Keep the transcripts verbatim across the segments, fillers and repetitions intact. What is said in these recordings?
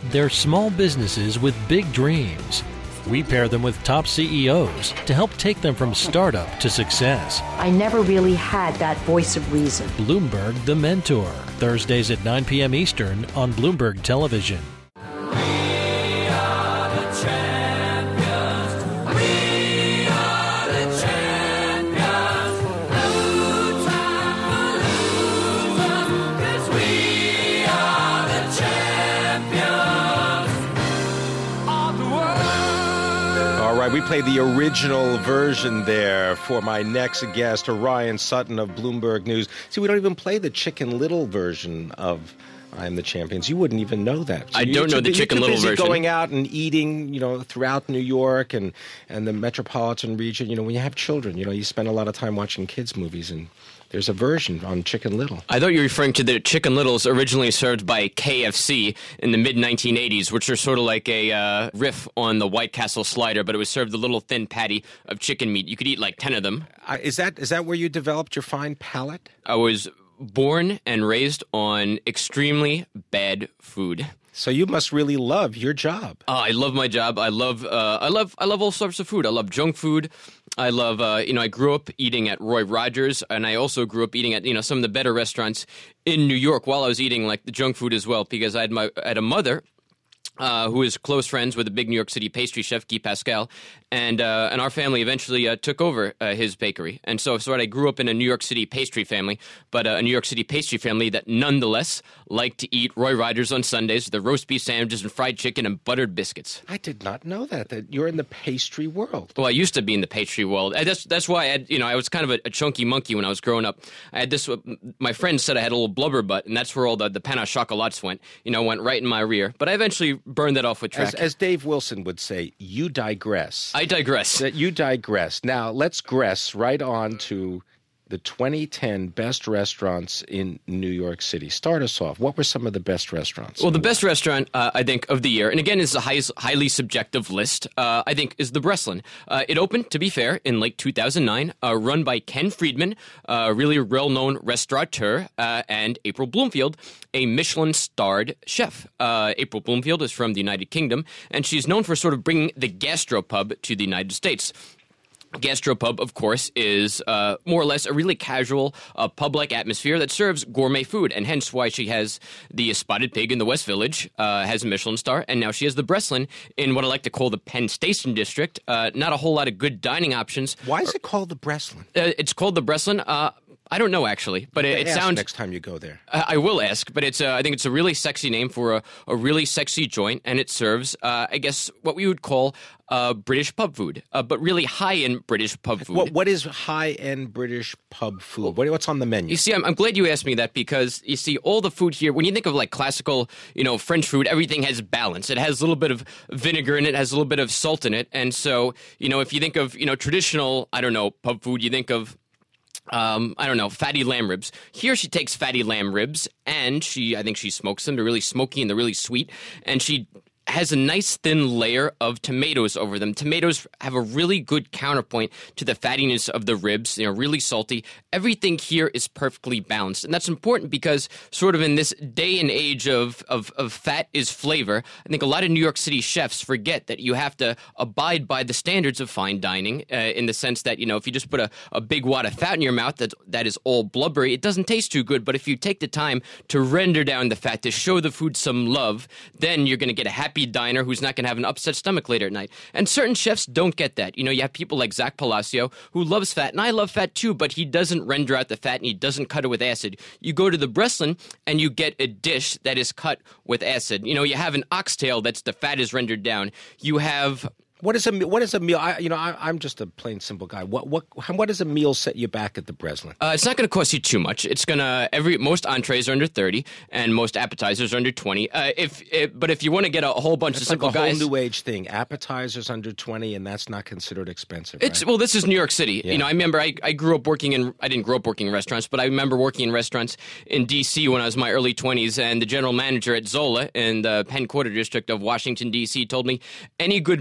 They're small businesses with big dreams. We pair them with top C E Os to help take them from startup to success. I never really had that voice of reason. Bloomberg The Mentor, Thursdays at nine p.m. Eastern on Bloomberg Television. We play the original version there for my next guest, Orion Sutton of Bloomberg News. See, we don't even play the Chicken Little version of I Am the Champions. You wouldn't even know that. So I don't know the Chicken Little version. Going out and eating, you know, throughout New York and, and the metropolitan region. You know, when you have children, you know, you spend a lot of time watching kids' movies, and there's a version on Chicken Little. I thought you were referring to the Chicken Littles originally served by K F C in the mid nineteen eighties, which are sort of like a uh, riff on the White Castle slider, but it was served a little thin patty of chicken meat. You could eat like ten of them. Uh, is that is that where you developed your fine palate? I was born and raised on extremely bad food. So you must really love your job. Oh, I love my job. I love, uh, I love, I love all sorts of food. I love junk food. I love, uh, you know, I grew up eating at Roy Rogers, and I also grew up eating at, you know, some of the better restaurants in New York while I was eating like the junk food as well, because I had my, I had a mother Uh, who is close friends with a big New York City pastry chef, Guy Pascal, and uh, and our family eventually uh, took over uh, his bakery. And so, so I grew up in a New York City pastry family, but uh, a New York City pastry family that nonetheless liked to eat Roy Rogers on Sundays with the roast beef sandwiches and fried chicken and buttered biscuits. I did not know that, that you're in the pastry world. Well, I used to be in the pastry world. And that's that's why I had, you know, I was kind of a, a chunky monkey when I was growing up. I had this, my friend said I had a little blubber butt, and that's where all the, the pan au chocolates went, you know, went right in my rear. But I eventually burned that off with track. As, as Dave Wilson would say, you digress. I digress. That you digress. Now, let's gress right on to the twenty ten best restaurants in New York City. Start us off. What were some of the best restaurants? Well, the best restaurant, uh, I think, of the year, and again, is a high, highly subjective list, uh, I think, is the Breslin. Uh, it opened, to be fair, in late two thousand nine, uh, run by Ken Friedman, a really well-known restaurateur, uh, and April Bloomfield, a Michelin-starred chef. Uh, April Bloomfield is from the United Kingdom, and she's known for sort of bringing the gastropub to the United States. Gastropub, of course, is uh, more or less a really casual uh, pub-like atmosphere that serves gourmet food, and hence why she has the Spotted Pig in the West Village, uh, has a Michelin star, and now she has the Breslin in what I like to call the Penn Station district. Uh, not a whole lot of good dining options. Why is it called the Breslin? Uh, it's called the Breslin. Uh, I don't know, actually, but it, it ask sounds. Next time you go there, uh, I will ask, but it's. Uh, I think it's a really sexy name for a, a really sexy joint, and it serves, uh, I guess, what we would call uh, British pub food, uh, but really high-end British pub food. What, what is high-end British pub food? What, what's on the menu? You see, I'm, I'm glad you asked me that, because you see, all the food here. When you think of like classical, you know, French food, everything has balance. It has a little bit of vinegar in it, has a little bit of salt in it, and so you know, if you think of you know traditional, I don't know, pub food, you think of. Um, I don't know, fatty lamb ribs. Here she takes fatty lamb ribs, and she, I think she smokes them. They're really smoky and they're really sweet. And she has a nice thin layer of tomatoes over them. Tomatoes have a really good counterpoint to the fattiness of the ribs. You know, really salty. Everything here is perfectly balanced. And that's important because sort of in this day and age of, of, of fat is flavor, I think a lot of New York City chefs forget that you have to abide by the standards of fine dining uh, in the sense that, you know, if you just put a, a big wad of fat in your mouth that, that is all blubbery, it doesn't taste too good. But if you take the time to render down the fat, to show the food some love, then you're going to get a happy diner who's not going to have an upset stomach later at night. And certain chefs don't get that. You know, you have people like Zach Palacio who loves fat, and I love fat too, but he doesn't render out the fat and he doesn't cut it with acid. You go to the Breslin and you get a dish that is cut with acid. You know, you have an oxtail that's the fat is rendered down. You have... What is a what is a meal? I, you know, I, I'm just a plain simple guy. What what how, what does a meal set you back at the Breslin? Uh, it's not going to cost you too much. It's gonna every most entrees are under thirty, and most appetizers are under twenty. Uh, if, if but if you want to get a, a whole bunch that's of simple like a guys, whole new age thing. Appetizers under twenty, and that's not considered expensive. It's right? well, this is New York City. Yeah. You know, I remember I, I grew up working in. I didn't grow up working in restaurants, but I remember working in restaurants in D C when I was in my early twenties, and the general manager at Zola in the Penn Quarter District of Washington D C told me any good meal in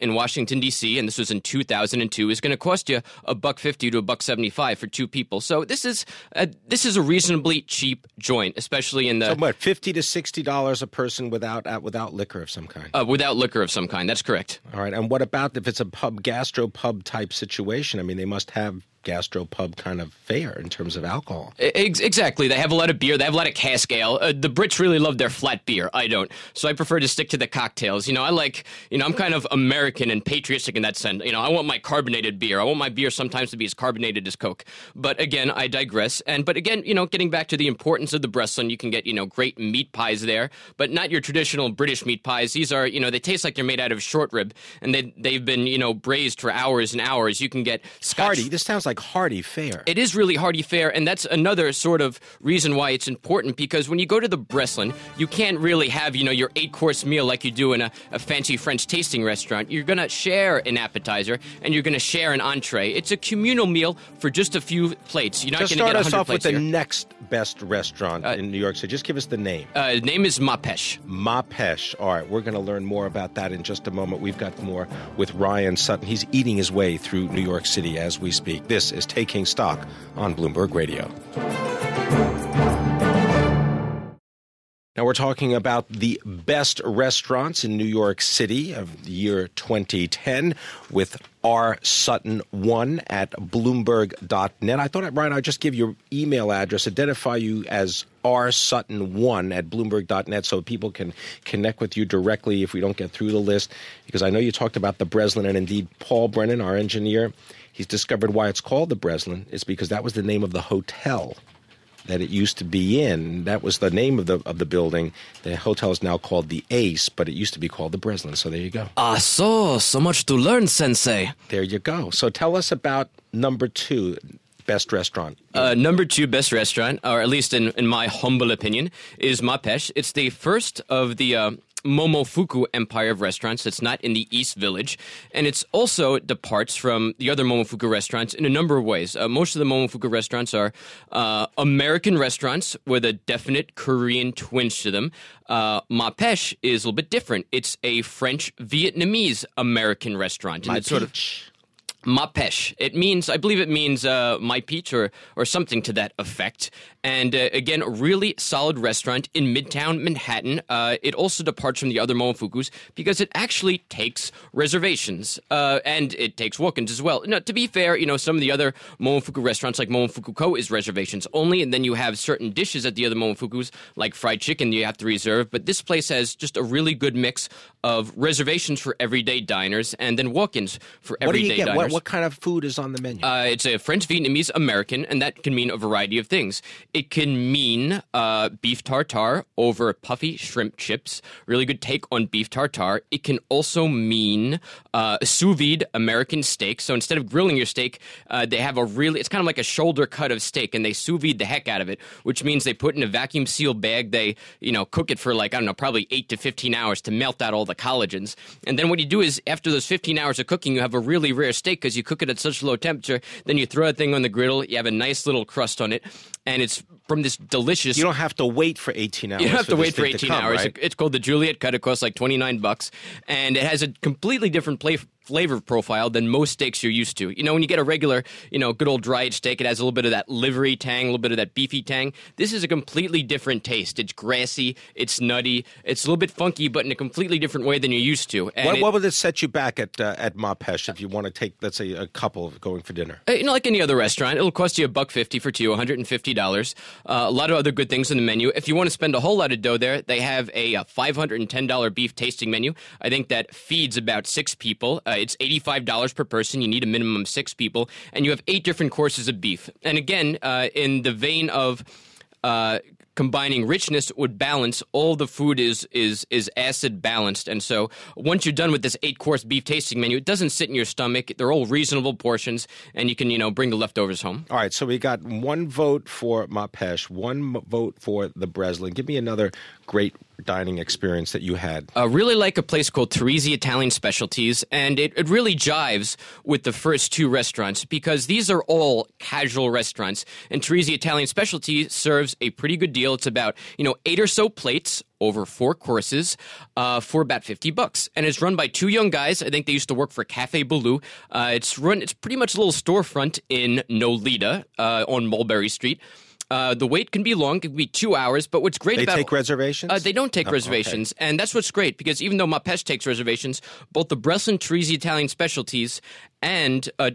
in Washington, D C, and this was in two thousand two, is going to cost you a buck fifty to a buck seventy-five for two people. So this is a, this is a reasonably cheap joint, especially in the so what fifty to sixty dollars a person without uh, without liquor of some kind. Uh, without liquor of some kind. That's correct. All right. And what about if it's a pub gastro pub type situation? I mean, they must have gastropub kind of fare in terms of alcohol. Ex- exactly. They have a lot of beer. They have a lot of cask ale. Uh, the Brits really love their flat beer. I don't. So I prefer to stick to the cocktails. You know, I like, you know, I'm kind of American and patriotic in that sense. You know, I want my carbonated beer. I want my beer sometimes to be as carbonated as Coke. But again, I digress. And but again, you know, getting back to the importance of the Breslin, you can get, you know, great meat pies there, but not your traditional British meat pies. These are, you know, they taste like they're made out of short rib, and they, they've been, you know, braised for hours and hours. You can get Scotch. Hearty. This sounds like hearty fare. It is really hearty fare, and that's another sort of reason why it's important, because when you go to the Breslin, you can't really have, you know, your eight-course meal like you do in a, a fancy French tasting restaurant. You're going to share an appetizer, and you're going to share an entree. It's a communal meal for just a few plates. You're not going to get one hundred Just start us off with the here. next best restaurant uh, in New York. So just give us the name. Uh, the name is Mapesh. Mapesh. All right, we're going to learn more about that in just a moment. We've got more with Ryan Sutton. He's eating his way through New York City as we speak. This is Taking Stock on Bloomberg Radio. Now we're talking about the best restaurants in New York City of the year twenty ten with R. Sutton one at Bloomberg dot net. I thought, Ryan, I'd just give your email address, identify you as R. Sutton one at Bloomberg dot net so people can connect with you directly if we don't get through the list. Because I know you talked about the Breslin, and indeed Paul Brennan, our engineer, he's discovered why it's called the Breslin. It's because that was the name of the hotel that it used to be in. That was the name of the of the building. The hotel is now called the Ace, but it used to be called the Breslin. So there you go. Ah, so, so much to learn, Sensei. There you go. So tell us about number two, best restaurant. Uh, number two best restaurant, or at least in, in my humble opinion, is Mapesh. It's the first of the Uh, Momofuku empire of restaurants that's not in the East Village, and it's also departs from the other Momofuku restaurants in a number of ways. Uh, most of the Momofuku restaurants are uh, American restaurants with a definite Korean twinge to them. Uh, Mapesh is a little bit different. It's a French-Vietnamese American restaurant. And My it's sort of peach. Mapesh. It means, I believe it means uh, my peach or or something to that effect. And uh, again, a really solid restaurant in Midtown Manhattan. Uh, it also departs from the other Momofukus because it actually takes reservations uh, and it takes walk-ins as well. Now, to be fair, you know, some of the other Momofuku restaurants like Momofuku Co. is reservations only, and then you have certain dishes at the other Momofukus like fried chicken you have to reserve. But this place has just a really good mix of reservations for everyday diners and then walk-ins for What do everyday you get? diners. What, what kind of food is on the menu? Uh, it's a French Vietnamese American, and that can mean a variety of things. It can mean uh, beef tartare over puffy shrimp chips. Really good take on beef tartare. It can also mean uh, sous vide American steak. So instead of grilling your steak, uh, they have a really, it's kind of like a shoulder cut of steak, and they sous vide the heck out of it, which means they put it in a vacuum sealed bag. They, you know, cook it for like, I don't know, probably eight to fifteen hours to melt out all the collagens. And then what you do is after those fifteen hours of cooking, you have a really rare steak because you cook it at such low temperature. Then you throw that thing on the griddle. You have a nice little crust on it, and it's from this delicious. You don't have to wait for eighteen hours. You don't have for to this wait for thing to eighteen come, hours. right? It's called the Juliet cut. It costs like twenty-nine bucks, and it has a completely different play, flavor profile than most steaks you're used to. You know, when you get a regular, you know, good old dry aged steak, it has a little bit of that livery tang, a little bit of that beefy tang. This is a completely different taste. It's grassy, it's nutty, it's a little bit funky, but in a completely different way than you're used to. And What, it, what would it set you back at uh, at Mapesh if you want to take, let's say, a couple going for dinner? Uh, You know, like any other restaurant, it'll cost you a buck fifty for two, one hundred and fifty dollars. Uh, a lot of other good things in the menu. If you want to spend a whole lot of dough there, they have a, a five hundred and ten dollar beef tasting menu. I think that feeds about six people. Uh, it's eighty-five dollars per person. You need a minimum of six people, and you have eight different courses of beef. And again, uh, in the vein of uh, combining richness with balance, all the food is is is acid balanced. And so once you're done with this eight course beef tasting menu, it doesn't sit in your stomach. They're all reasonable portions, and you can, you know, bring the leftovers home. All right, so we got one vote for Mapesh, one m- vote for the Breslin. Give me another great dining experience that you had? I really like a place called Teresi Italian Specialties, and it, it really jives with the first two restaurants because these are all casual restaurants, and Teresi Italian Specialties serves a pretty good deal. It's about, you know, eight or so plates over four courses uh, for about fifty bucks. And it's run by two young guys. I think they used to work for Cafe Baloo. Uh, it's run. It's pretty much a little storefront in Nolita uh, on Mulberry Street. Uh, the wait can be long. It can be two hours. But what's great they about... They take reservations? Uh, they don't take oh, reservations. Okay. And that's what's great because even though Mapesh takes reservations, both the Breslin Teresi Italian Specialties and... Uh,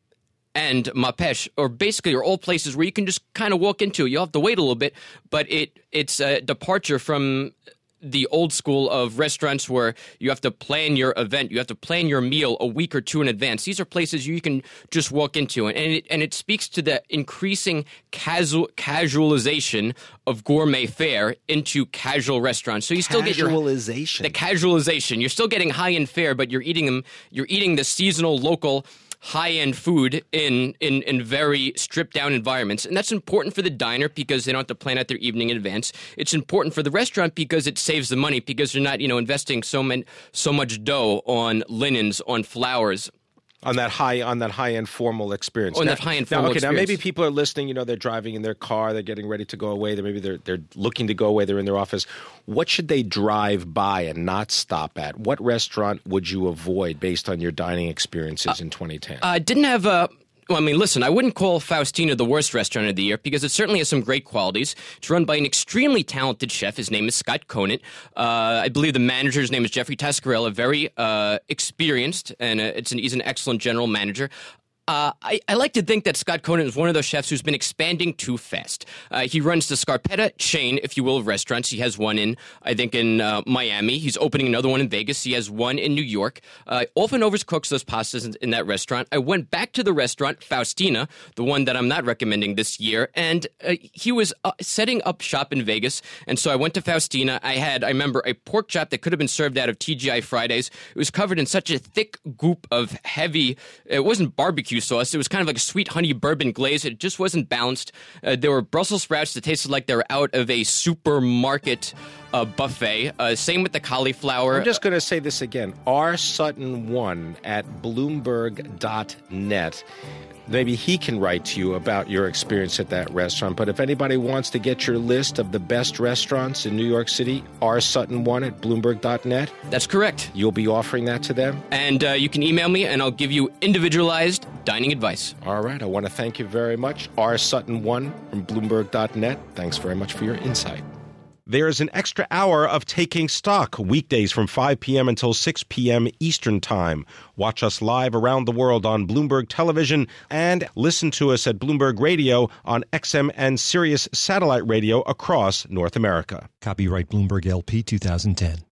and Mapesh, or basically are all places where you can just kind of walk into. You'll have to wait a little bit, but it it's a departure from the old school of restaurants where you have to plan your event, you have to plan your meal a week or two in advance. These are places you can just walk into, and it, and it speaks to the increasing casual casualization of gourmet fare into casual restaurants. So you still get your casualization. The casualization. You're still getting high-end fare, but you're eating them. You're eating the seasonal, local, high-end food in, in, in very stripped-down environments. And that's important for the diner because they don't have to plan out their evening in advance. It's important for the restaurant because it saves the money because they're not, you know, investing so many, so much dough on linens, on flowers. On that high, on that high-end formal experience. On now, that high-end formal now, okay, experience. Now, maybe people are listening. You know, they're driving in their car. They're getting ready to go away. They're, maybe they're they're looking to go away. They're in their office. What should they drive by and not stop at? What restaurant would you avoid based on your dining experiences uh, in twenty ten? I uh, didn't have a... Well, I mean, listen, I wouldn't call Faustina the worst restaurant of the year because it certainly has some great qualities. It's run by an extremely talented chef. His name is Scott Conant. Uh, I believe the manager's name is Jeffrey Tascarella, very uh, experienced, and uh, it's an, he's an excellent general manager. Uh, I, I like to think that Scott Conant is one of those chefs who's been expanding too fast. Uh, he runs the Scarpetta chain, if you will, of restaurants. He has one in, I think, in uh, Miami. He's opening another one in Vegas. He has one in New York. Uh, often overcooks those pastas in, in that restaurant. I went back to the restaurant, Faustina, the one that I'm not recommending this year, and uh, he was uh, setting up shop in Vegas. And so I went to Faustina. I had, I remember, a pork chop that could have been served out of T G I Fridays. It was covered in such a thick goop of heavy, it wasn't barbecue sauce. It was kind of like a sweet honey bourbon glaze. It just wasn't balanced. Uh, there were Brussels sprouts that tasted like they were out of a supermarket uh, buffet. Uh, same with the cauliflower. I'm just going to say this again. R Sutton one at Bloomberg dot net. Maybe he can write to you about your experience at that restaurant. But if anybody wants to get your list of the best restaurants in New York City, R Sutton one at Bloomberg dot net. That's correct. You'll be offering that to them? And uh, you can email me, and I'll give you individualized dining advice. All right. I want to thank you very much. R Sutton one from Bloomberg dot net. Thanks very much for your insight. There's an extra hour of Taking Stock, weekdays from five p.m. until six p.m. Eastern Time. Watch us live around the world on Bloomberg Television and listen to us at Bloomberg Radio on X M and Sirius Satellite Radio across North America. Copyright Bloomberg L P twenty ten.